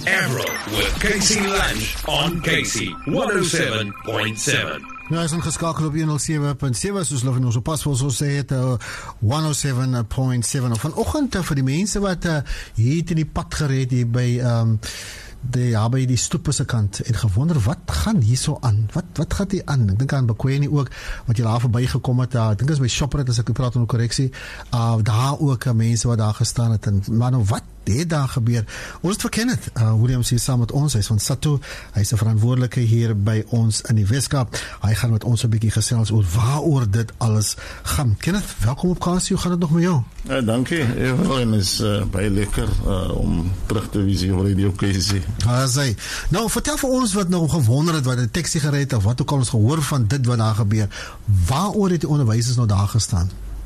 Avril with Casey Lunch on Casey 107.7. Nou, is ingeskakel op 107.7, soos hulle ons op pas vir ons sê het 107.7. Vanoggend vir die mense wat hier in die pad gered hier by by die stoep se kant en gewonder wat gaan hier so aan? Wat gaan hier aan? Ek dink aan Bekweni ook wat jy daar verby gekom het. Ek dink is by Shoprite as ek praat van 'n korreksie. Daar ook mense wat daar gestaan het en maar nou wat het daar gebeur? Ons het verken het. Williams hier saam met ons. Hy is van SATU. Hy is 'n verantwoordelike hier by ons in die Weskaap. Hy gaan met ons 'n bietjie gesels oor waaroor dit alles gaan. Kenneth, welkom op Casey. Hoe gaan dit nog met jou? Dankie. Evelyn is baie lekker om terug te wees hier op Radio Casey. Nou, vertel vir ons wat nou gewonder het, wat 'n teksie gered of wat ook al ons gehoor van dit wat daar gebeur. Waaroor het die onderwysers nou daar gestaan?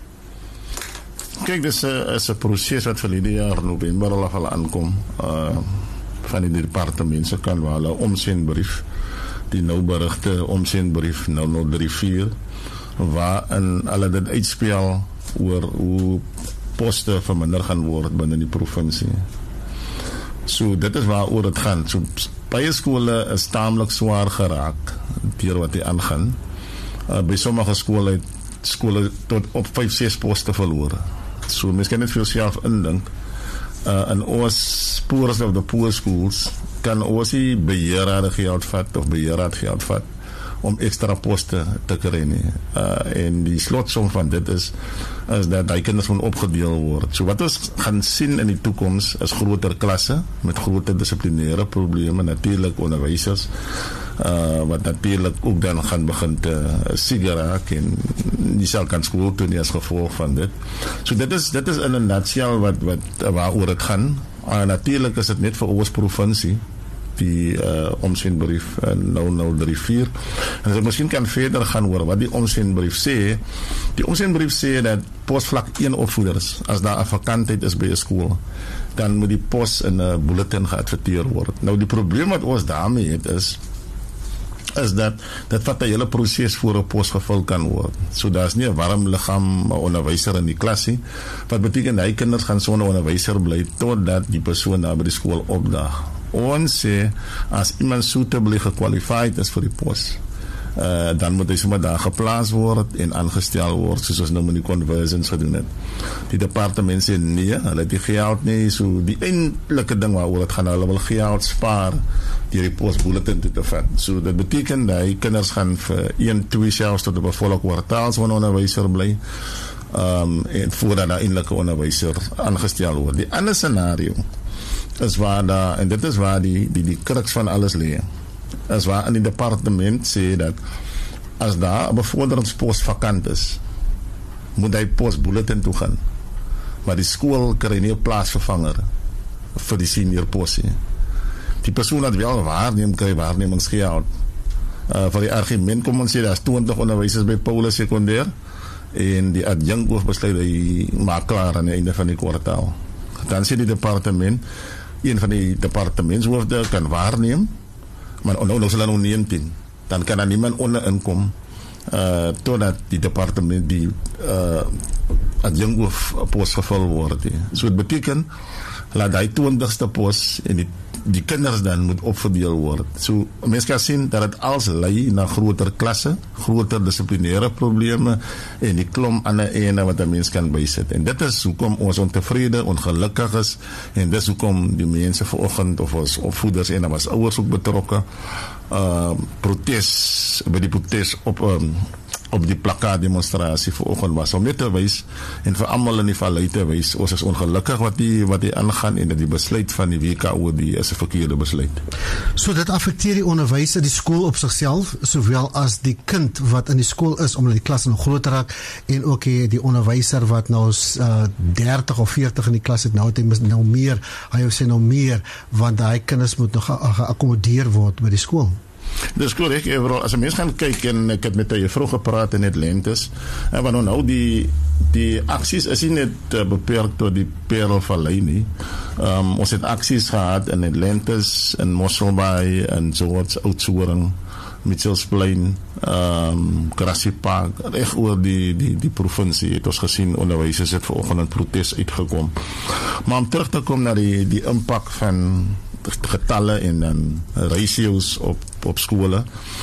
Kyk, dis 'n proses wat verlede jaar November al aankom van die departement se kant waar hulle omsendbrief, die nou berigte omsendbrief 0034 waarin hulle dit uitspel oor hoe poste verminder gaan word binne die provinsie. So dit is waaroor dit gaan. So baie skole is taamlik swaar geraak deur wat hier aangaan. By sommige skole tot op 5-6 poste verloor. So mens kan net vir jouself indink. In ons poorest of the poor schools kan ons nie beheerraad geld vat of beheerraad geld vat om extra poste te kry nie. En die slotsom van dit is dat die kinders moet opgedeel word. So wat ons gaan sien in die toekoms is groter klasse met groter dissiplinêre probleme, natuurlik onderwysers wat natuurlik ook dan gaan begin te sigarak en nie sal kan skool toe nie as gevolg van dit. So dit is in 'n nutshell wat waaroor dit gaan. Natuurlik is dit net vir ons provinsie die omsendbrief 0034. En as ek miskien kan verder gaan oor wat die omsendbrief sê. Die omsendbrief sê dat posvlak 1 opvoeders, as daar 'n vakantheid is by 'n skool, dan moet die pos in 'n bulletin geadverteer word. Nou die probleem wat ons daarmee het is dat vat 'n hele proses voor 'n pos gevul kan word. So daar's nie 'n warm liggaam onderwyser in die klas nie. Wat beteken hy kinders gaan sonder onderwyser bly totdat die persoon daar by die skool opdaag. Ons sê, as iemand suitably gekwalified is vir die pos, dan moet hy sommer daar geplaas word en aangestel word, soos ons nou met die conversions gedoen het. Die departement sê nee, hulle het die geld nie, so die eindelike ding waaroor het gaan, hulle wil geld spaar deur die posbulletin te vat. So dit beteken dat die kinders gaan vir 1-2 selfs tot op 'n volle kwartaal so 'n onderwyser bly, en voordat daar eindelike onderwyser aangestel word. Die ander scenario is waar daar, en dit is waar die crux van alles lê, is waar in die departement sê dat as daar 'n bevorderingspos vakant is, moet hy posbulletin toe gaan, maar die skool kry nie 'n plaasvervanger vir die senior pos nie. Die persoon wat wel waarneem kry waarnemingsgeld. Vir die argument kom ons sê daar's 20 onderwysers by Paulus sekondêr en die adjunkt hoof besluit hy maak klaar aan die einde van die kwartaal. Dan sê die departement, een van die departementshoofde kan waarneem, maar nou sal nou 19. Dan kan daar niemand onder inkom totdat die departement die adjunkt hoof pos gevul word. So het beteken laat die 20ste pos en die kinders dan moet opverdeel word. So mense kan sien dat dit als lei na groter klasse, groter dissiplinêre probleme en die klomp ander ene wat 'n mens kan bysit. En dit is hoekom ons ontevrede, ongelukkig is, en dis hoekom die mense vanoggend of ons opvoeders en ons ouers ook betrokke protes by die protes op die plakkaat demonstrasie vanoggend was om net te wys en vir almal in die vallei te wys ons is ongelukkig wat die aangaan en dat die besluit van die WKO is 'n verkeerde besluit. So dit affekteer die onderwyser, die skool op sigself, sowel as die kind wat in die skool is omdat die klas nog groter raak en ook die onderwyser wat nou 30 of 40 in die klas het, nou meer, hy sê nou meer, want daai kinders moet nog geakkommodeer word by die skool. Dis korrek, as 'n mens gaan kyk, en ek het met jy vroeg gepraat in Atlantis, want nou die aksies is nie net beperk tot die Parelvallei nie. Ons het aksies gehad in Atlantis, in Mosselbaai, in George Oudtshoorn, Mitchellsplein, Grassy Park, reg oor die provinsie het ons gesien onderwysers het vanoggend in protes uitgekom. Maar om terug te kom na die impak van getalle en dan ratios op skole.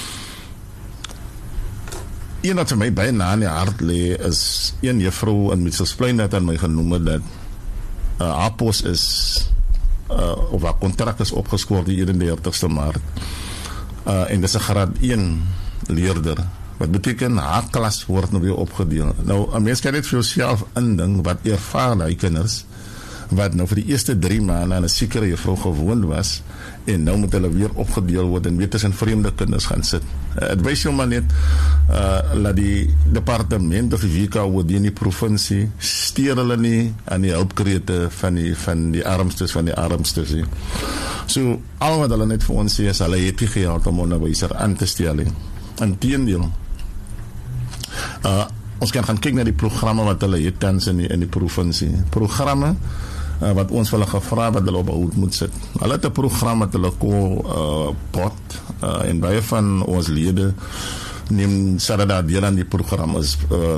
Een wat vir my baie na in die hart lê is een juffrou in Mitchellsplein het aan my genoem dat haar pos is of haar kontrak is opgeskort die 31ste Maart. En dis 'n graad 1 leerder. Wat beteken haar klas word nou weer opgedeel. Nou 'n mens kan net vir jouself indink wat ervaar daai kinders wat nou vir die eerste 3 maande aan 'n sekere juffrou gewoond was en nou moet hulle weer opgedeel word en weer tussen vreemde kinders gaan sit. Dit wys jou maar net dat die departement of die WKOD in die provinsie steur hulle nie aan die hulpkrete van die armstes nie. So al wat hulle net vir ons sê is hulle het nie geld om onderwyser aan te stel nie. Inteendeel, ons kan gaan kyk na die programme wat hulle het tans in die provinsie. Programme wat ons hulle gevra wat hulle op hout moet sit. Hulle het 'n program wat hulle pot en baie van ons lede neem Saterdag deel aan die program is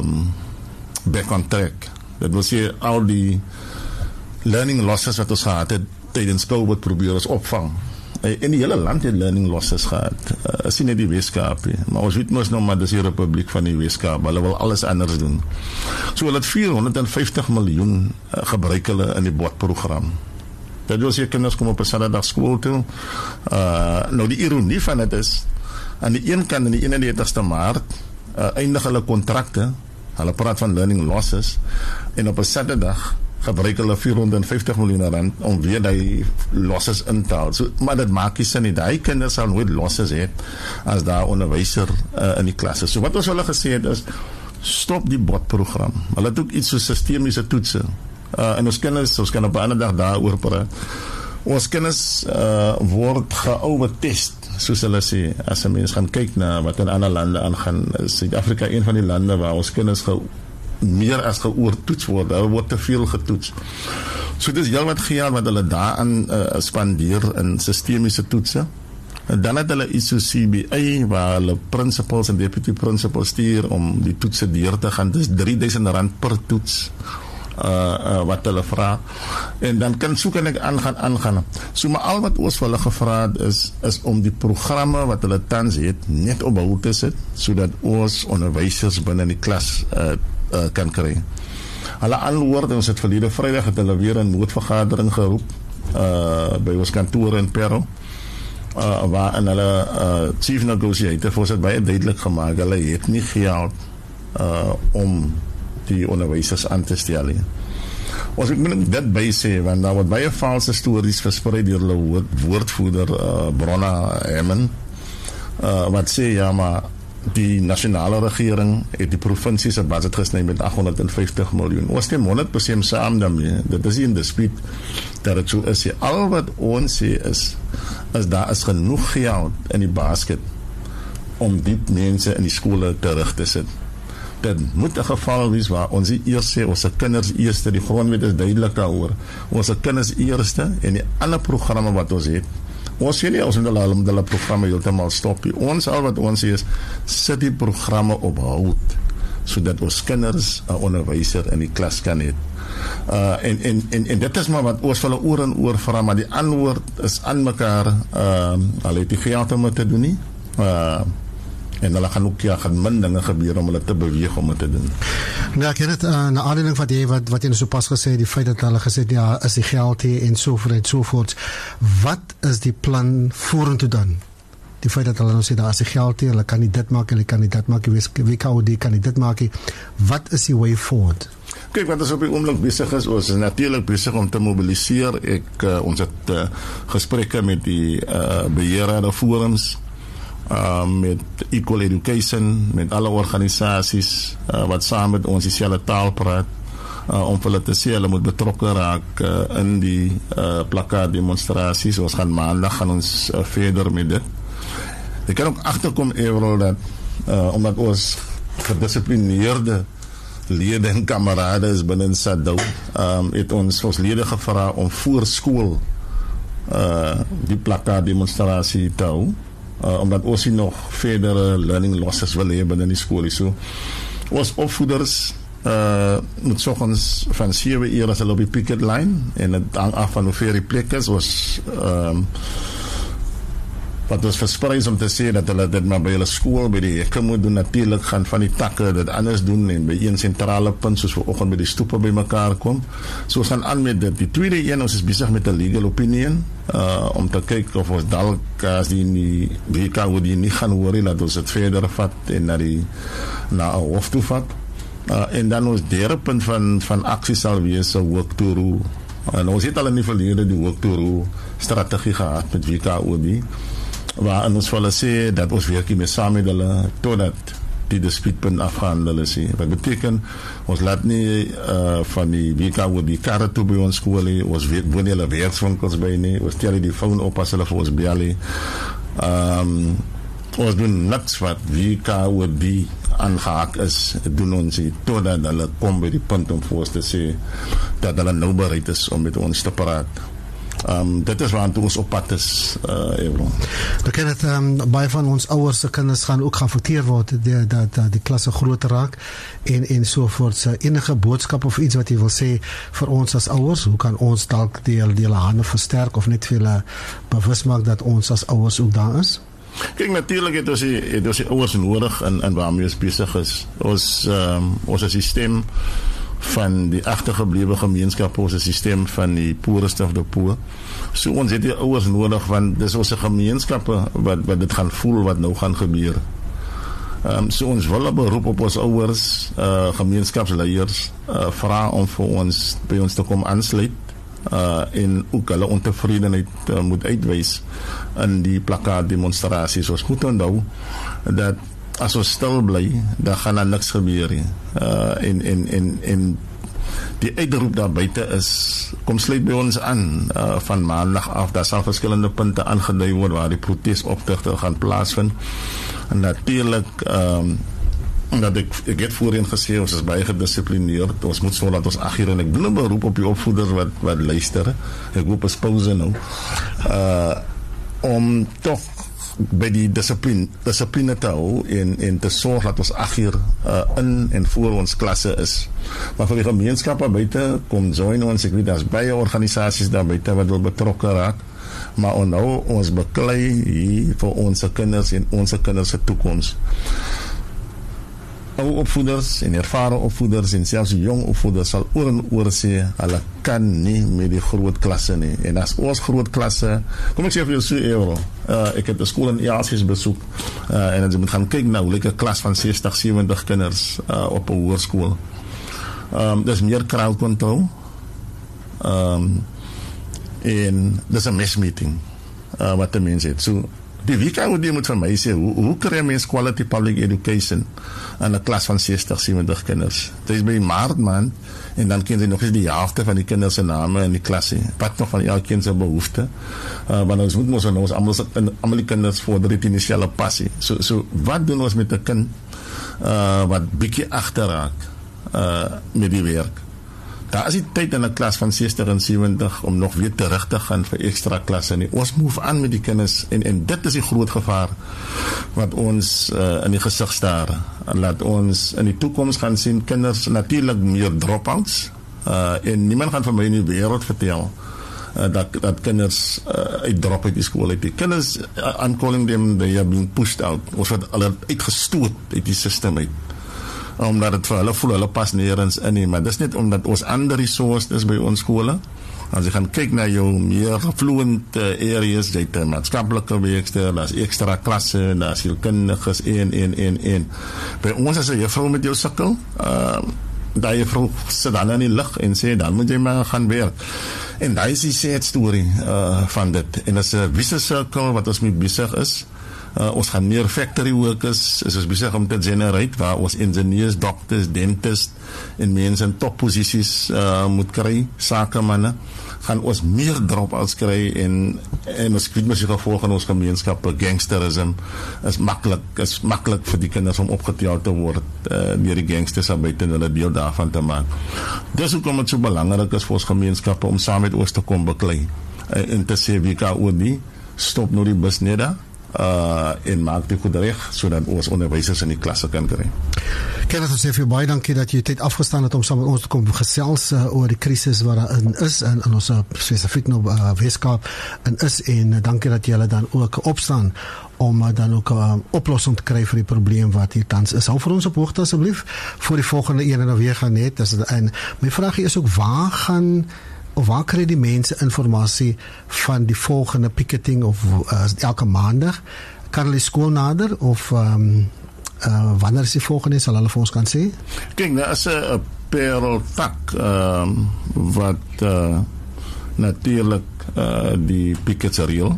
back on track. Dat wil sê al die learning losses wat ons gehad het tydens COVID probeer ons opvang. In die hele land het learning losses gehad. Is nie net die Weskaap, maar ons weet mos nou maar dis die Republiek van die Weskaap. Hulle wil alles anders doen. So hulle het 450 miljoen gebruik hulle in die BOT-program. Dat wil sê kinders kom op 'n Saterdag skool toe. Nou die ironie van dit is, aan die een kant, in die 31ste Maart, eindig hulle kontrakte, hulle praat van learning losses, en op 'n Saterdag gebruik hulle 450 miljoen rand om weer die losses in te haal. So, maar dit maak nie sin nie. Die kinders sal nooit losses hê as daar onderwyser in die klasse. So wat ons hulle gesê het is, stop die BOT-program. Hulle het ook iets so sistemiese toetse. En ons kan op 'n ander dag daaroor praat. Ons kinders word geovertest, soos hulle sê. As 'n mens gaan kyk na wat in ander lande aangaan, is Suid-Afrika een van die lande waar ons kinders meer as geoortoets word. Hulle word te veel getoets. So dis heel wat geld wat hulle daaraan spandeer in sistemiese toetse. En dan het hulle iets so CBA waar hulle principals en deputy principals stuur om die toetse deur te gaan. Dis R3000 per toets wat hulle vra. En dan kan ek aangaan. So maar al wat ons vir hulle gevra het is om die programme wat hulle tans het net op hou te sit, sodat ons onderwysers binne die klas kan kry. Hulle antwoord, ons het verlede Vrydag het hulle weer 'n noodvergadering geroep by ons kantoor in Pero, waarin hulle chief negotiator vir ons het baie duidelik gemaak, hulle het nie geld om die onderwysers aan te stel nie. Ons moet dit by sê, want daar word baie valse stories versprei deur hulle woordvoerder Bronna Hammond, wat sê ja, maar die nasionale regering het die provinsie se budget gesny met 850 miljoen. Ons stem 100% saam daarmee. Dit is nie 'n dispuut dat dit so is. Al wat ons sê is daar is genoeg geld in die basket om die mense in die skole terug te sit. Dit moet 'n geval wees waar ons eers sê, ons kinders eerste, die grondwet is duidelik daaroor. Ons kinders eerste en die ander programme wat ons het. Ons sê nie ons moet hulle programme heeltemal stop. Ons al wat ons sê is, sit die programme op hout, sodat ons kinders 'n onderwyser in die klas kan hê. En dit is maar wat ons hulle oor en oor vra, maar die antwoord is aan mekaar, hulle het die geld om te doen nie, en hulle gaan ook gaan min dinge gebeur om hulle te beweeg om dit te doen. Nou, ek het het na aanleiding van wat jy so pas gesê, die feit dat hulle gesê het, ja, is die geld hier en sovoorts. Wat is die plan vorentoe dan? Die feit dat hulle nou sê, daar is die geld hier, hulle kan nie dit maak, hulle kan nie dit maak, WKOD kan nie dit maak. Wat is die way forward? Kijk, wat ons op die oomblik besig is, ons is natuurlijk bezig om te mobiliseer. Ons het gesprekke met die beheerrade forums, met Equal Education, met alle organisaties wat saam met ons dieselfde taal praat, om vir hulle te sê, hulle moet betrokken raak in die plakkaatdemonstraties. Ons gaan maandag verder met dit. Ek kan ook achterkom, Everal, dat omdat ons gedisciplineerde lede en kamerade is binnen Sadou, het ons lede gevra om voor school die plakkaatdemonstratie te hou, omdat ons hier nog verdere learning losses wil hê binnen die school. So, ons opvoeders moet soggens van 7 uur as hulle op die picket line en het hang af van hoe ver die plek is, wat was verspreid om te sê dat hulle dit maar by hulle skool, by die hekke moet doen, natuurlijk gaan van die takke dit anders doen en by een centrale punt soos vanoggend by die stoepe by mekaar kom. So ons gaan aan met dit. Die tweede een, ons is besig met 'n legal opinion om te kyk of ons dalk as die WK die nie gaan hoor dat ons dit verder vat en na 'n hof toe vat. En dan ons derde punt van aksie sal wees 'n work to rule. En ons het al in die verlede die work to rule strategie gehad met WKOD, waarin ons vir hulle sê dat ons werk mee saam met hulle totdat die dispuutpunt afgehandel is. Wat beteken, ons laat nie van die WKOD karre toe by ons skool nie, ons woon hulle werkswinkels by nie, ons tel die phone op as hulle vir ons bel nie. Ons doen niks wat WKOD aangehaak is, doen ons nie, totdat hulle kom by die punt om vir ons te sê dat hulle nou bereid is om met ons te praat. Dit is waar ons op pad is, Ebro. Dan ken het, baie van ons ouers se kinders gaan ook geaffekteer word, dat die klasse groter raak en sovoorts. Enige boodskap of iets wat jy wil sê vir ons as ouers, hoe kan ons dalk die hande versterk of net veel bewus maak dat ons as ouers ook daar is? Kijk, natuurlijk het ons die ouers nodig en waarmee ons bezig is. Ons systeem van die agtergeblewe gemeenskap, ons systeem van die poorest of the poor. So ons het die ouers nodig, want dis ons gemeenskappe wat dit gaan voel wat nou gaan gebeur. So ons wil 'n beroep op ons ouers, gemeenskapsleiers, vra om vir ons by ons te kom aansluit. En ook hulle ontevredenheid moet uitwys in die plakkaat demonstrasies. Ons moet onthou dat as ons stil bly, dan gaan daar niks gebeur nie. En die uitroep daar buite is, kom sluit by ons aan van maandag af. Daar sal verskillende punte aangedui word waar die protesoptogte gaan plaasvind. En natuurlijk dat ek het voorheen gesê, ons is baie gedisciplineerd, ons moet so dat ons 8 uur, en ek doen 'n beroep op die opvoeders wat luister, ek hoop is pauze nou, om toch by die discipline te hou en te sorg dat ons 8 uur in en voor ons klasse is. Maar vir die gemeenskappe buite, kom join ons, ek weet, daar is baie organisasies daar buite wat wil betrokke raak, maar ons beklei hier vir ons kinders en ons kinders se toekoms. Ou opvoeders en ervare opvoeders en selfs jong opvoeders sal oor en oor sê, hulle kan nie met die groot klasse nie. En as ons groot klasse, kom ek sê vir jou so Euro, ek het 'n skool in Easies besoek, en as jy moet gaan kyk nou, like 'n klas van 60, 70 kinders op 'n hoërskool. Dis meer crowd control, en dis 'n mesmeeting wat die mens het. So die WKOD moet vir my sê, hoe kry mens quality public education in 'n klas van 60, 70 kinders? Dit is by maart maand, en dan ken jy nog eens die helfte van die kinders se name in die klasse. Wat nog van elkeen se behoefte? Want ons moet ons almal die kinders vorder die initiale passie. So wat doen ons met 'n kind wat bietjie agterraak met die werk? Daar is die tyd in 'n klas van 60 en 70 om nog weer terug te gaan vir ekstra klasse nie. Ons move aan met die kinders en dit is die groot gevaar wat ons in die gesig staar. Laat ons in die toekoms gaan sien kinders natuurlik meer dropouts, en niemand gaan vir my in die wêreld vertel dat kinders uitdrop uit die skool uit. Die kinders, I'm calling them, they are being pushed out. Ons word hulle uitgestoot uit die systeem uit. Omdat het vir hulle voel, hulle pas nergens in nie, maar dis net omdat ons ander resources is by ons skole. As jy gaan kyk na jou meer fluent areas, jy het maatskaplike werkster, daar is ekstra klasse, daar is sielkundiges, en. By ons as 'n juffrou met jou sukkel, daai juffrou sit dan in die lig en sê, dan moet jy maar gaan werk. En daai is die sad story van dit. En as 'n vicious circle wat ons mee besig is, ons gaan meer factory workers, is ons besig om te generate, waar ons ingenieurs, dokters, dentists en mense in topposisies moet kry, sakemanne, gaan ons meer dropouts kry en ons weet mens die gevolg in ons gemeenskap, gangsterism is maklik vir die kinders om opgetel te word deur die gangsters buite en hulle deel daarvan te maak. Dis hoekom dit so belangrik is vir ons gemeenskappe om saam met ons te kom beklei en te sê WKOD, stop nou die bus net daar. en maak dit goed reg sodat ons onderwysers in die klasse kan kry. Kenneth, ons sê vir jou baie dankie dat jy tyd afgestaan het om saam met ons te kom gesels oor die krisis wat daar is in ons spesifiek nou Weskaap is, en dankie dat julle dan ook opstaan om dan ook 'n oplossing te kry vir die probleem wat hier tans is. Hou vir ons op hoogte asseblief vir die volgende een en weer gaan net. En my vraag is ook, waar kry die mense informasie van die volgende picketing of elke maandag? Kan hulle skool nader of wanneer is die volgende, sal hulle vir ons kan sê? Kijk, daar is 'n pareltak wat natuurlijk die pickets reël.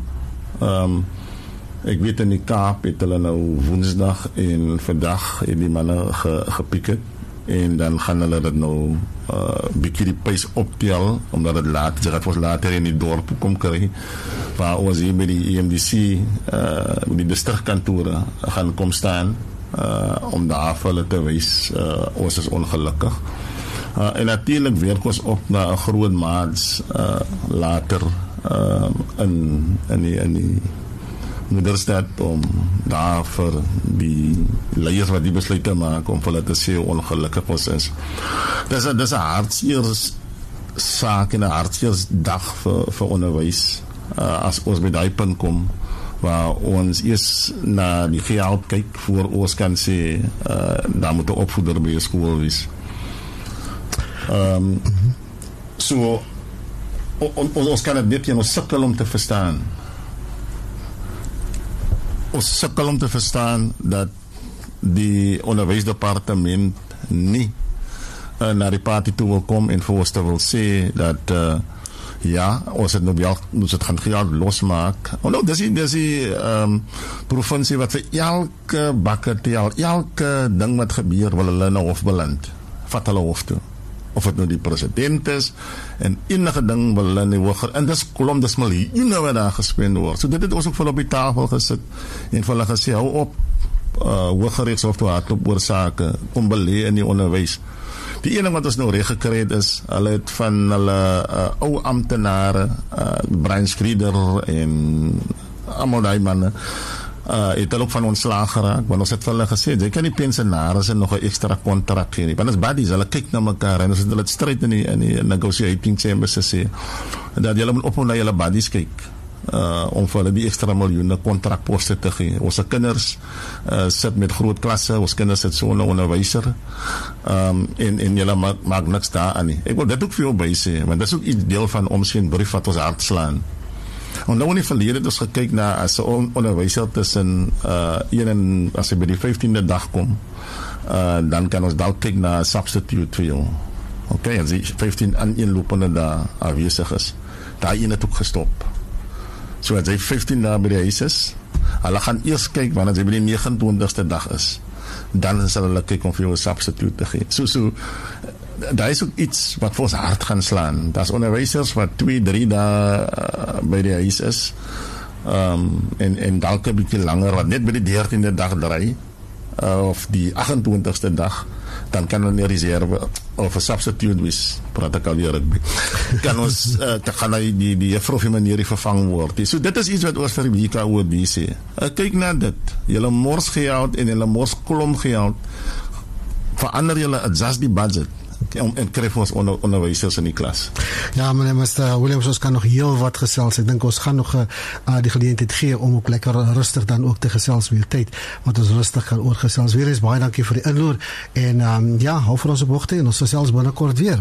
Ek weet in die Kaap het hulle nou Woensdag en vandag het die manne gepicket, en dan gaan hulle dit nou bietjie die pys optel, omdat dit laat, sy gaat ons later in die dorp kom kry, waar ons hier met die EMDC met die distriktkantore gaan kom staan, om daar vir hulle te wys ons is ongelukkig. En natuurlijk werk ons op na 'n groot maats later in die Moederstad, om daar vir die leiers wat die besluite maak om vir hulle te sê hoe ongelukkig ons is. Dis 'n hartseer saak en 'n hartseer dag vir onderwys, as ons by daai punt kom waar ons eers na die geld kyk voor ons kan sê daar moet 'n opvoeder by 'n skool wees. So ons kan dit net ons sukkel om te verstaan. Ons sukkel om te verstaan dat die onderwysdepartement nie na die party toe wil kom en vir ons te wil sê dat ja, ons het nou wel, ons het gaan geld losmaak. Nou, dis die provinsie wat vir elke bakkertjie, elke ding wat gebeur, wil hulle na hof beland. Vat hulle hof toe. Of het nou die president is, en enige ding wil hulle nie hoger, en dis kolom, dis miljoene wat daar gespend word. So dit het ons ook vol op die tafel gesit, en vir hulle gesê, hou op, Hooggerechtshof toe hardloop oor sake, kom belê in die onderwys. Die ene wat ons nou reg gekry het is, hulle het van hulle ou amptenare, Brian Skrieder en almal die manne, het hulle ook van ontslaag geraak, want ons het vir hulle gesê, jy kan die pensionaars nog 'n ekstra kontrak gee nie, want as buddies, hulle kyk na mekaar, en ons het hulle stryd in die negotiating chambers gesê, dat julle moet op na julle buddies kyk, om vir hulle die ekstra miljoene kontrakposte te gee. Ons kinders sit met groot klasse, ons kinders sit so 'n onderwyser, en julle maak niks daaraan nie. Ek wil dit ook vir jou by sê, want dit is ook iets deel van omseenbrief wat ons hart slaan. En nou in die verlede het ons gekyk na as 'n onderwyser tussen as hy by die 15de dag kom, dan kan ons dalk kyk na substitute vir jou. Okay, as die 15 aaneenlopende dae afwesig is, daai een het ook gestop. So as hy 15 dae by die huis is, hulle gaan eers kyk wanneer hy by die 29ste dag is, dan sal hulle kyk om vir jou 'n substitute te gee. So daar is ook iets wat vir ons hart gaan slaan. Daar's onderwysers wat 2-3 dae by die huis is, en dalk 'n bietjie langer, wat net by die 13de dag draai, of die 28ste dag, dan kan hulle nie reserve of 'n substitute wees, praat ek alweer rugby. Kan ons gaan die juffrou of meneer vervang word. So dit is iets wat ons vir die WKOD sê. Kyk na dit. Julle mors geld en julle mors klomp geld. Verander julle, adjust die budget. En kry vir ons onderwysers in die klas. Ja, meneer Mr. Williams, ons kan nog heel wat gesels. Ek dink ons gaan nog die geleentheid gee om ook lekker rustig dan ook te gesels weer tyd, wat ons rustig kan oorgesels. Weer eens baie dankie vir die inloer, en ja, hou vir ons op hoogte, en ons gesels binnekort weer.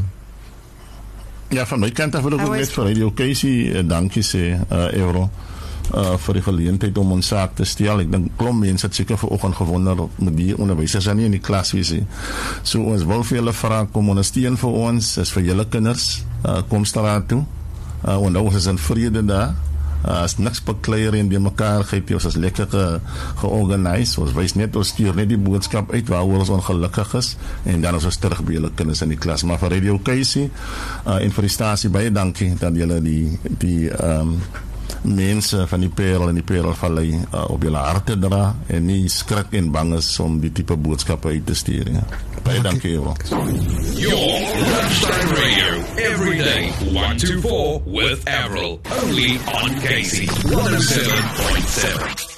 Ja, van my kant af wil ek ook net vir Radio Casey dankie sê, Euro, vir die geleentheid om ons saak te stel. Ek dink klomp mense het seker vanoggend gewonder, met die onderwysers nie in die klas wees nie. So ons wil vir julle vra, kom ondersteun vir ons, is vir julle kinders, kom straat toe, en ons is in vrede daar, as niks bekleier en die mekaar geef, ons is lekker georganiseer, ons wys net, ons stuur net die boodskap uit waaroor ons ongelukkig is, en dan is ons terug by julle kinders in die klas. Maar vir Radio Casey en vir die stasie baie dankie dat julle die mense van die Parel en die Parelvallei op julle harte dra, en nie skrik en bang is om die tipe boodskappe uit te stuur. Ja. Baie dankie, Ewa. Your Lunchtime Radio, every day, 1 to 4 with Avril, only on Casey 107.7.